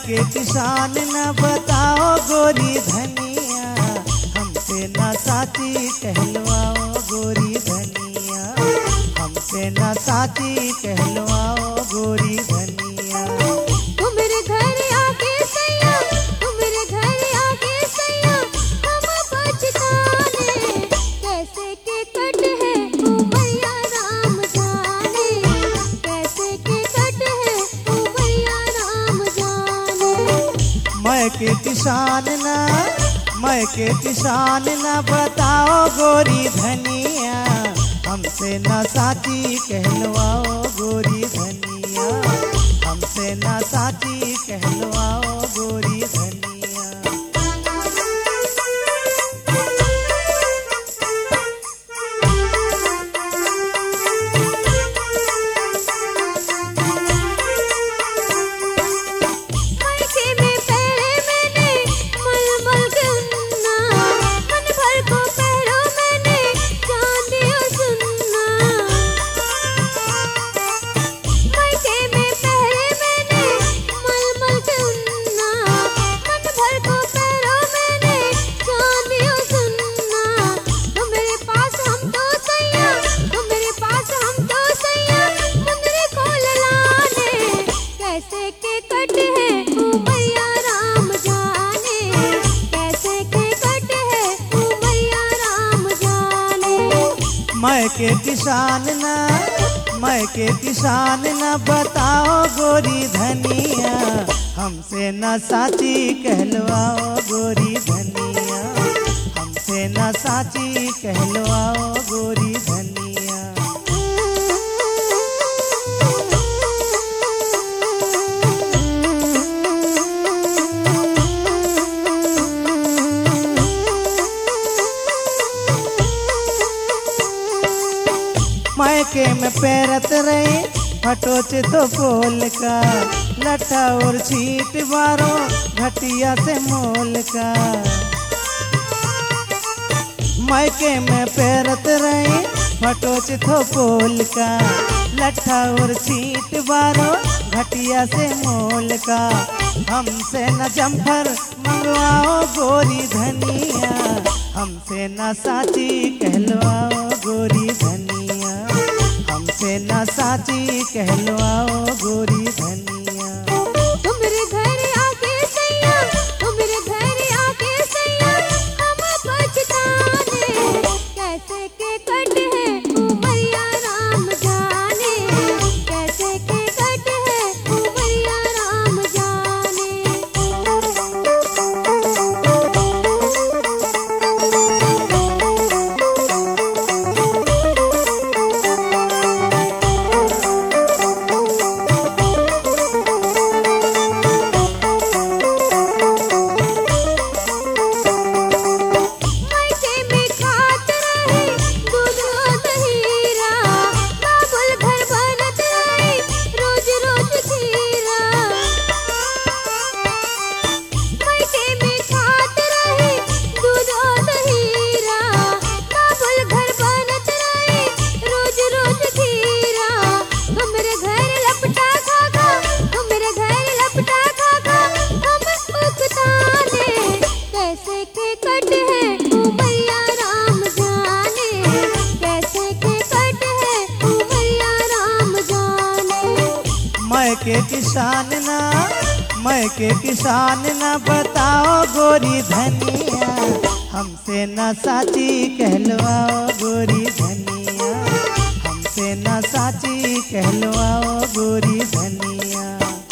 के किसान न बताओ गोरी धनिया, हमसे न साची कहलवाओ गोरी धनिया, हमसे न साची कहलवाओ गोरी धनिया। तू मेरे घर आके सैया, तू मेरे घर आके सैया, हम बचकाने कैसे के कट है उमरिया राम जाने, कैसे के कट है उमरिया राम जाने। मैं के किसान न बताओ गोरी धनिया, हमसे न साची कहलवाओ गोरी धनिया, हमसे न साची कहलवाओ गोरी धनिया। मैं के किसान न बताओ गोरी धनिया, हमसे न साची कहलवाओ गोरी धनिया, हमसे न साची कहलवाओ गोरी धनिया। मायके में पैरत रहे फटोच तो पोल का, लट्ठा और छीट बारो घटिया से मोल का। मायके में पैरत रहे फटोच तो पोल का, लट्ठा और छीट बारो घटिया से मोल का। हमसे न जम्फर मंगवाओ गोरी धनिया, हमसे न साची कहलवाओ गोरी धनिया, हमसे न साची कहलवाओ गोरी धनिया। तू मेरे घर आके सैया, तू मेरे घर आके सैया, हम बचकाने कैसे के कट है उमरिया राम जाने, कैसे के कट है उमरिया राम जाने। मैं के किसान न बताओ गोरी धनिया, हमसे न साची कहलवाओ गोरी धनिया, हमसे न साची कहलवाओ गोरी धनिया।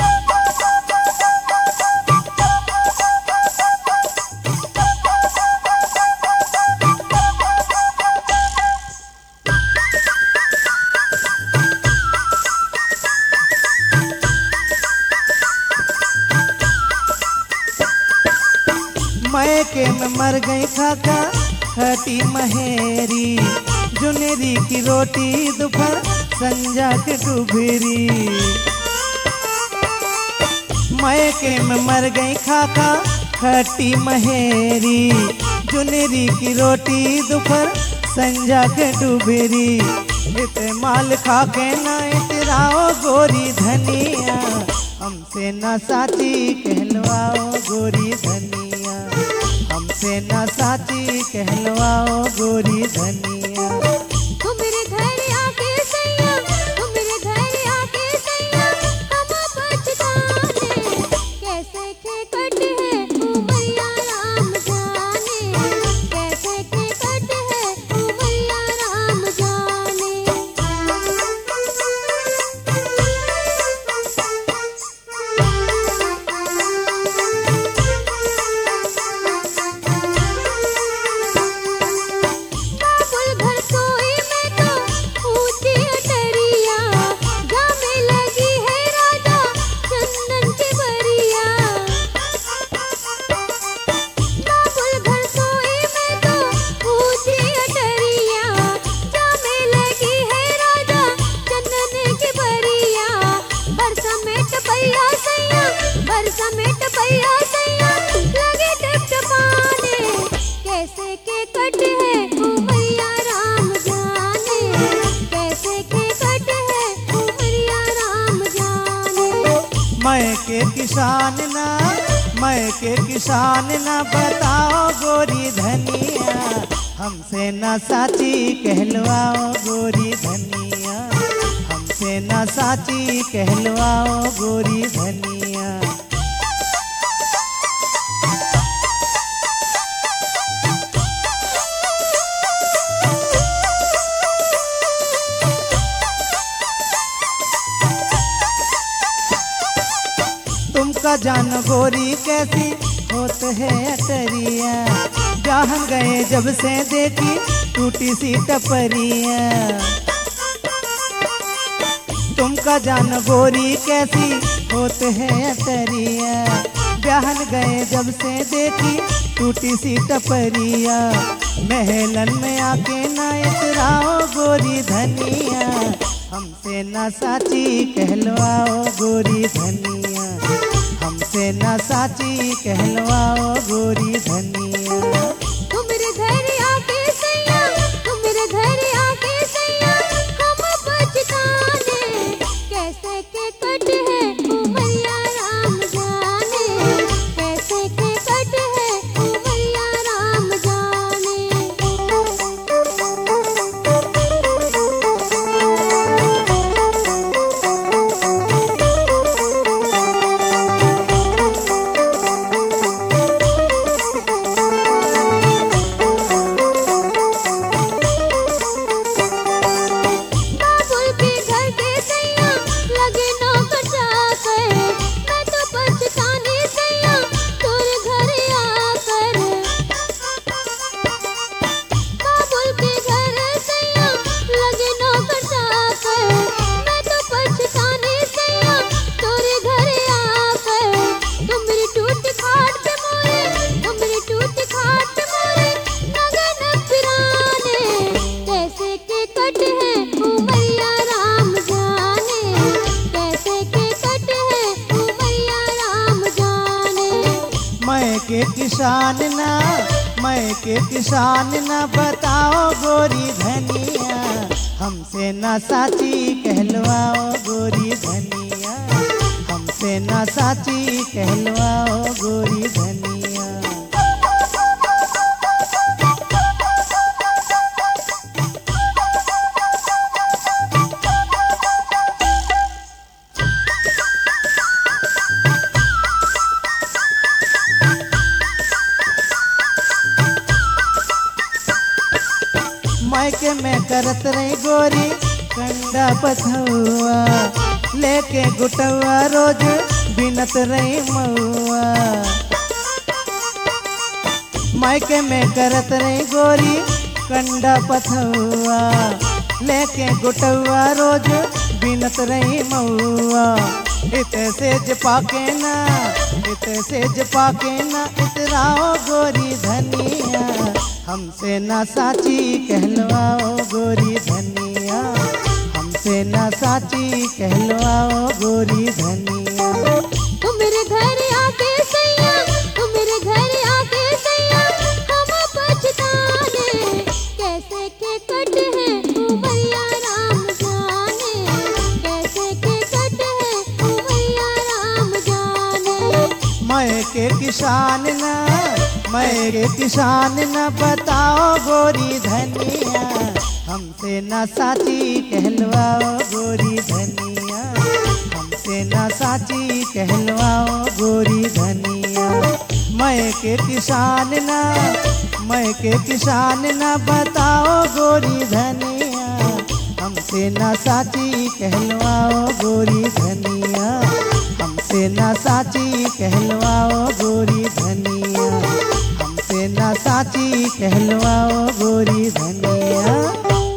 मैके में मर गई खाका खटी महेरी, जुनेरी की रोटी दोपहर संजा के डूबेरी। मैके में मर गई खाका खटी महेरी, जुनेरी की रोटी दोपहर संजा के डूबेरी। इत माल खा के ना इत इतराओ गोरी धनिया, हमसे न साची कहलवाओ गोरी धनिया, हमसे न साची कहलवाओ गोरी धनिया। तू मेरे घर आके सैया, तू मेरे घर आके सैया, हम पछताने कैसे के कट है उमरिया राम जाने, कैसे के कट है उमरिया राम जाने। बाबुल घर सोई में तो ऊंची अटरिया, जामे लगी है राजा चंदन की बरिया। बाबुल घर सोई में तो ऊंची अटरिया, जामे लगी है राजा चंदन की बरिया। बरसा में टपैया सैया, बरसा में टपैया सैया, लगे टपटपाने कैसे के कट है उमरिया राम जाने, कैसे के कट है उमरिया राम जाने। मैं के किसान ना, मैं के किसान ना बताओ गोरी धनिया, हमसे न साची कहलवाओ गोरी धनिया, हमसे न साची कहलवाओ गोरी धनिया। तुमका जान गोरी कैसी होत है अटरिया, जहाँ गए जब से देखी टूटी सी टपरिया। तुमका जान गोरी कैसी होत है अटरिया, जहाँ गए जब से देखी टूटी सी टपरिया। महलन में आके ना इतराओ गोरी धनिया, हमसे न साची कहलवाओ गोरी धनिया, हमसे न साची कहलवाओ गोरी धनिया। तू मेरे घर आके सैया, तू मेरे घर आके सैया, हम पछताने कैसे के कट है उमरिया राम जाने, कैसे के कट है उमरिया राम जाने। बाबुल के घर के सैया लगे नौकर चाकर, मैं तो पछताने सैया तोरे घर आकर। बाबुल के घर सैया लगे नौकर चाकर, मैं तो पछताने सैया तोरे घर आकर। तुम मेरी टूटी खाट पे मोरे, तुम मेरी टूटी खाट पे मोरे नगन फिराने कैसे के कट है उमरिया राम जाने, कैसे के कट है उमरिया राम जाने। मैं के किसान ना, मैं के किसान ना बताओ गोरी धनिया, हमसे न साची कहलवाओ गोरी धनिया, हमसे न साची कहलवाओ गोरी धनिया। मायके में करत रही गोरी कंडा पथुआ, लेके गुटवा रोज बिनत रही मऊआ। मायके में करत रही गोरी कंडा पथुआ, लेके गुटवा रोज बिनत रही मऊआ। इते से जपाके ना, इते से जपाके ना इतराओ गोरी धनिया, हमसे न साची कहलवाओ गोरी धनिया, हमसे न साची कहलवाओ गोरी धनिया। तू मेरे घर आके सैया, तू मेरे घर आके सैया, हम पछताने कैसे के कट है उमरिया राम जाने, कैसे के किसान न मैं के किसान न बताओ गोरी धनिया हमसे ना साची कहलवाओ गोरी धनिया हमसे ना साची कहलवाओ गोरी धनिया मैं के किसान न बताओ गोरी धनिया हमसे ना साची कहलवाओ गोरी धनिया हमसे ना साची कहलवाओ गोरी धनिया हमसे ना साची कहलवाओ गोरी धनिया।